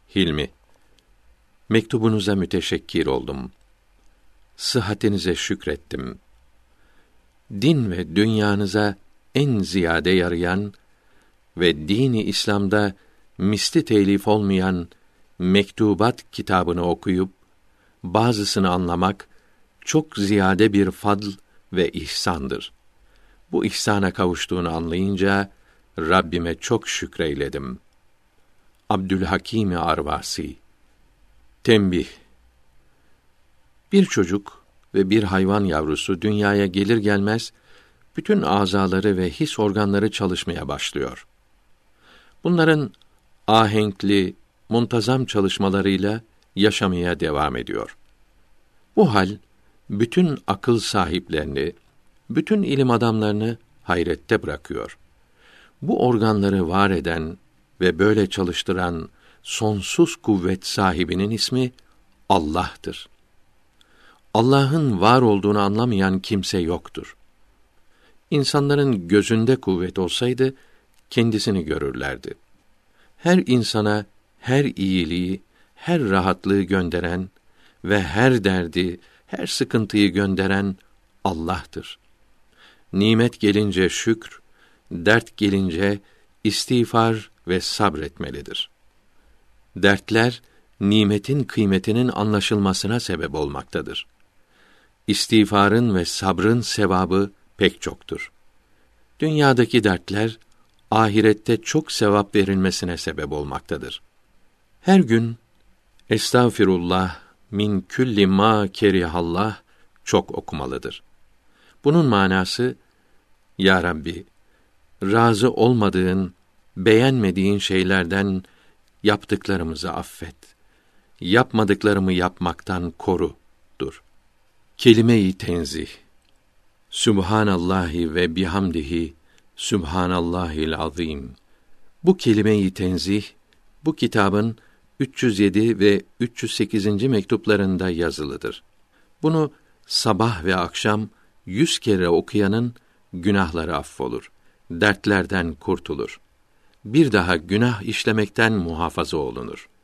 Hilmi, mektubunuza müteşekkir oldum. Sıhhatinize şükrettim. Din ve dünyanıza en ziyade yarayan ve dini İslam'da misli telif olmayan Mektubat kitabını okuyup bazısını anlamak çok ziyade bir fadl ve ihsandır. Bu ihsana kavuştuğunu anlayınca Rabbime çok şükreyledim. Abdülhakim Arvasi. Tembih. Bir çocuk ve bir hayvan yavrusu dünyaya gelir gelmez bütün azaları ve his organları çalışmaya başlıyor. Bunların ahenkli, muntazam çalışmalarıyla yaşamaya devam ediyor. Bu hal bütün akıl sahiplerini, bütün ilim adamlarını hayrette bırakıyor. Bu organları var eden ve böyle çalıştıran sonsuz kuvvet sahibinin ismi Allah'tır. Allah'ın var olduğunu anlamayan kimse yoktur. İnsanların gözünde kuvvet olsaydı kendisini görürlerdi. Her insana her iyiliği, her rahatlığı gönderen ve her derdi, her sıkıntıyı gönderen Allah'tır. Nimet gelince şükr, dert gelince istiğfar ve sabretmelidir. Dertler, nimetin kıymetinin anlaşılmasına sebep olmaktadır. İstiğfarın ve sabrın sevabı pek çoktur. Dünyadaki dertler, ahirette çok sevap verilmesine sebep olmaktadır. Her gün, Estağfirullah min külli ma kerihallah çok okumalıdır. Bunun manası, Ya Rabbi, razı olmadığın, beğenmediğin şeylerden yaptıklarımızı affet. Yapmadıklarımı yapmaktan koru'dur. Kelime-i tenzih. Sübhanallahi ve bihamdihi, Sübhanallahil azim. Bu kelime-i tenzih, bu kitabın 307 ve 308. mektuplarında yazılıdır. Bunu sabah ve akşam 100 kere okuyanın günahları affolur, dertlerden kurtulur. Bir daha günah işlemekten muhafaza olunur.